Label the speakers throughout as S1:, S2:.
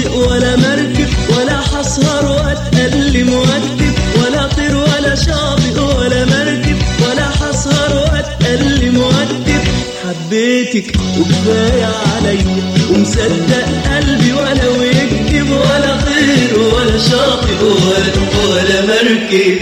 S1: شاطئ ولا مركب، ولا حسهر واتألم واكتب، ولا طير ولا شاطئ ولا مركب، ولا حسهر واتألم واكتب. حبيتك وكفاية عليا ومصدق قلبي ولو يكتب، ولا طير ولا شاطئ ولا مركب.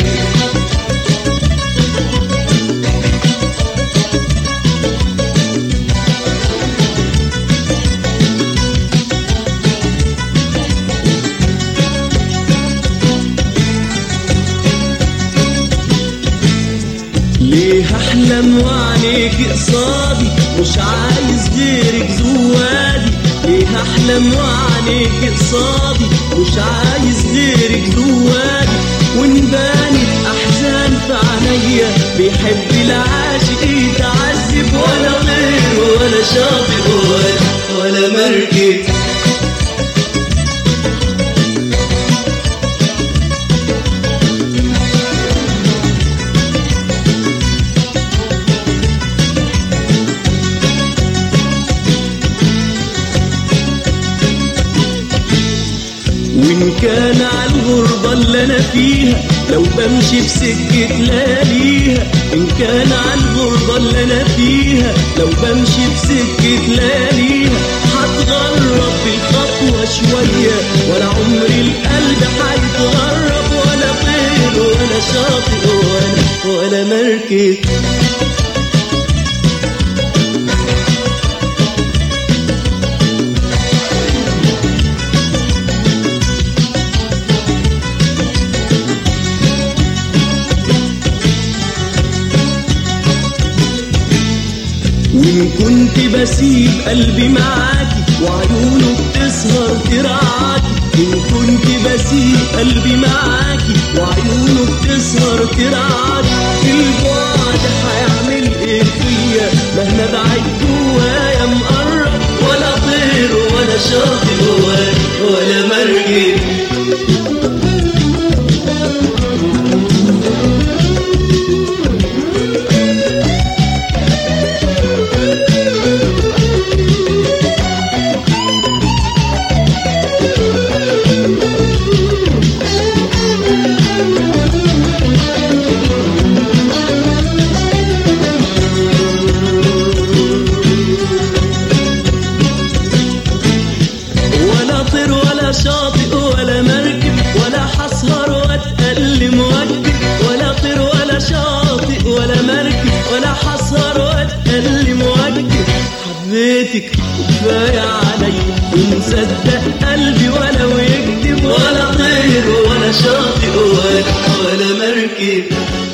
S1: ليه احلم وعينيك قصادي، مش عايز غيرك زوادي. ليه احلم وعينيك قصادي، مش عايز غيرك زوادي. ونبانت احزان في عينيا، بيحب العاشق يتعذب، ولا طير ولا شاطئ ولا مركب. وإن كان عالغربة اللي أنا فيها، لو بمشي في سكة لياليها. إن كان عالغربة اللي أنا فيها، لو بمشي في سكة لياليها. هتغرب بالخطوة شوية، ولا عمري القلب هيتغرب، ولا طير ولا شاطئ ولا مركب. وإن كنت بسيب قلبي معاكي، وعيونه بتسهر ترعاكي. إن كنت بسيب قلبي معاكي، وعيونه بتسهر ترعاكي. البعد هيعمل ايه فيا، مهما بعد جوايا مقرب، ولا طير ولا شاطئ ولا مركب. شاطئ ولا مركب، ولا حسهر واتألم واكتب، ولا طير ولا شاطئ ولا مركب، ولا حسهر واتألم واكتب. حبيتك وكفاية عليا ومصدق قلبي ولو يكتب، ولا طير ولا شاطئ ولا مركب.